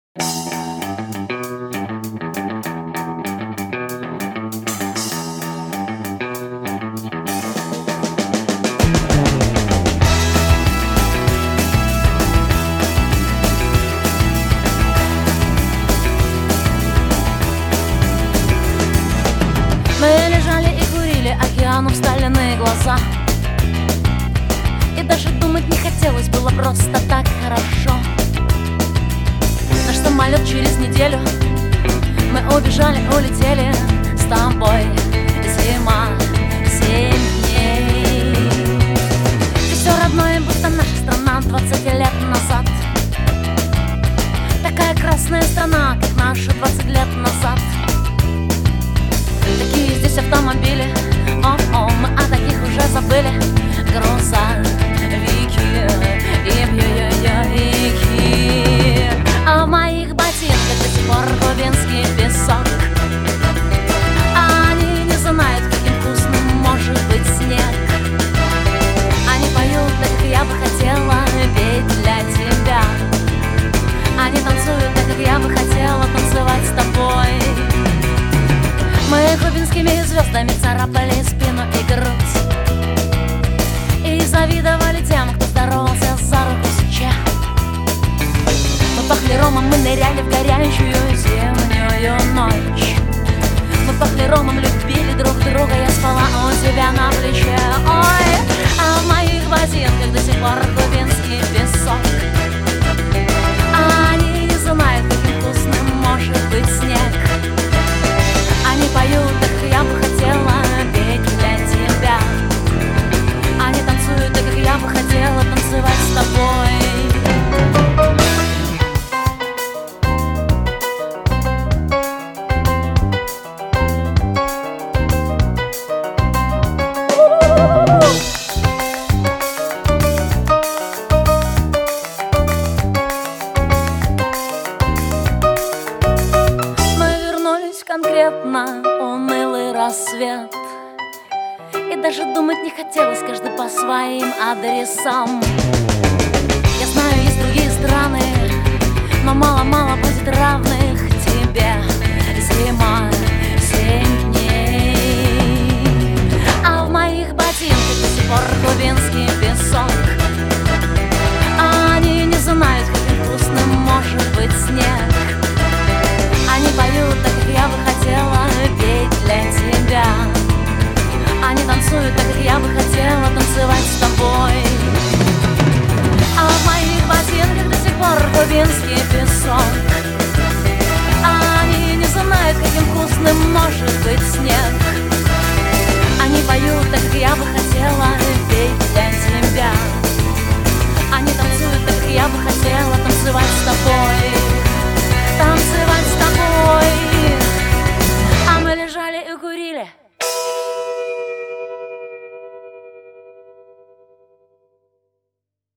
Мы лежали и курили океану в стальные глаза, и даже думать не хотелось, было просто так хорошо. Наш самолет через неделю, мы убежали, улетели с тобой. Зима, 7 дней. И все родное, будто наша страна 20 лет назад. Такая красная страна, как наша 20 лет назад. Такие здесь автомобили, о-о, мы о таких уже забыли. Грузовики и бьюики. А в моих ботинках до сих пор кубинский песок. Они не знают, каким вкусным может быть снег. Они поют так, как я бы хотела петь для тебя. Они танцуют так, как я бы хотела танцевать с тобой. Мы кубинскими звездами царапали спину и грудь, и завидовали тем, кто здоровался за руку сейчас. Мы пахли ромом, мы ныряли в горячую зимнюю ночь. Мы пахли ромом, любили друг друга, я спала у тебя на плече. Ой, а в моих ботинках до сих пор кубинский песок. Они не знают, каким вкусным может быть снег. Они поют так, как я бы хотела петь для тебя. Они танцуют так, как я бы хотела танцевать с тобой. Конкретно унылый рассвет, и даже думать не хотелось, каждый по своим адресам. Я знаю, есть другие страны, но мало-мало будет равны